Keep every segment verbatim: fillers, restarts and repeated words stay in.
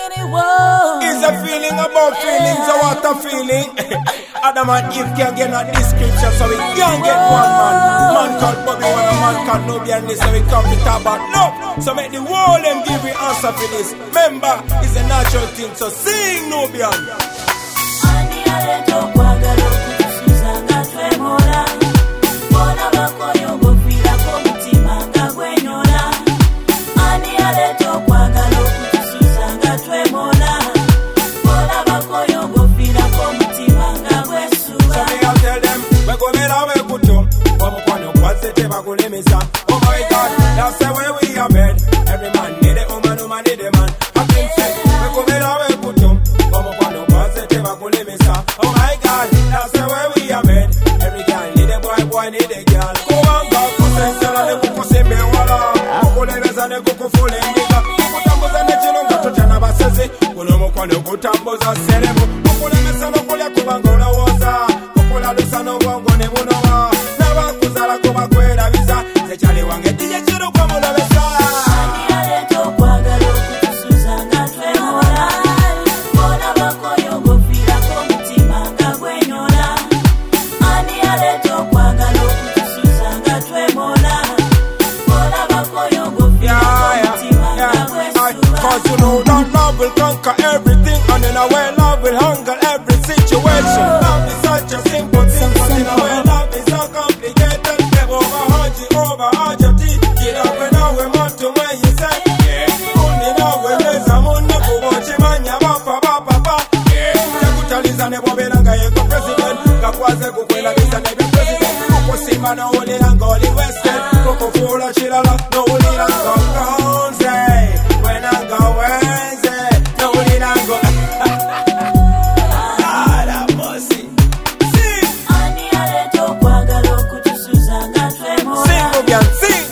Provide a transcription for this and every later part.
It's a feeling about feelings, so what a feeling. Adam and Eve can get a description, so we can't get one man. Man called Bobby, one a man called Nubian, so we come to talk about love. So make the world them give you answer for this. Remember, it's a natural thing, so sing Nubian. Oh my God, that's the way we are made. Every man need a woman, woman need a man. I can say, we come in our way, put them. Come up on the bus, they take a good living, sir. Oh my God, that's the way we are made. Every girl need a boy, boy need a girl. Go on, go, go, send, sell, and the cook, send me water. Cook, letters, and the cook, full in the cup. Cook, tambos, and the children, got to turn up, I say, go no more, go tambos, and send them. Cook, let me send up, pull your cook, and go to water. Cook, let me send up, go, go, never know. Never, cause I go back where I visa. Chale wange diye chiro kwa mula besa. Ani aleto kwa galo kutusuza nga twemola. Bona bako yongo fila komutima nga gwenyola. Ani aleto kwa galo kutusuza nga twemola. Bona bako yongo fila komutima nga gwenyola. Cause you know that love will conquer everything, and in a way love will hunger every situation. Love is such a simple thing, but in a way love is so complicated. Overheard you, overheard your teeth. Get up and now we're not to where you say. Yeah. Only now we're there's a moon to watch him and your papa, papa, papa. Yeah. Jakutaliza ne bobelanga yeko president. Kakwaze kukwela bisa nebe president. Kuko simba na uli angoli western. Kuko fula chilala no uli nango konze. When I go Wednesday, no uli nango. God have mercy. Sing. Ani aleto kwa galo kutusuzanga. Sing.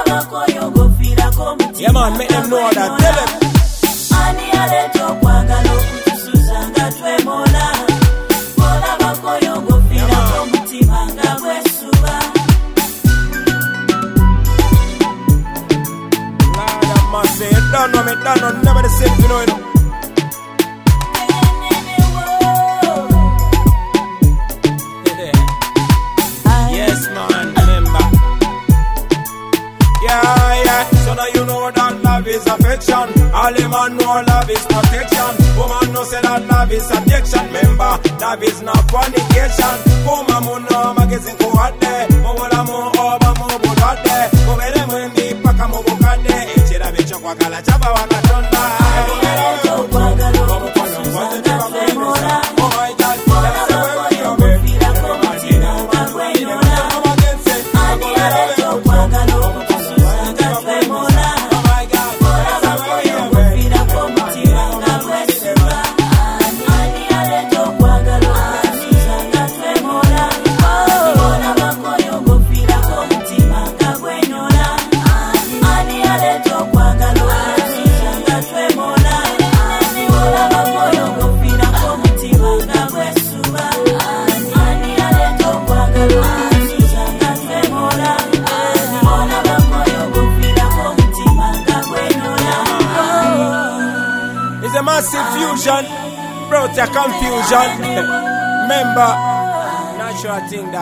Yeah man, make them know that. Tell them. Ani aleto kwa galo kutusuzanga twemola. Bola bako yongo fila komutima nga bwesuba. Lord have mercy, you don't know me, don't know, never the same, you know, you know. Yes man, remember. Yeah, yeah, so now you know that love is affection. All the man know love is protection. Woman know say that love is subjection. Remember, love is not fornication. Kuma muno magazine ko ade. Mola mo oba mo bodade. Komele mwembi paka mo bokade. Echira bicho kwa kala chaba wakatonda. Oh my God, that's the way we are made. It's a massive fusion, brought a confusion. Remember, natural thing that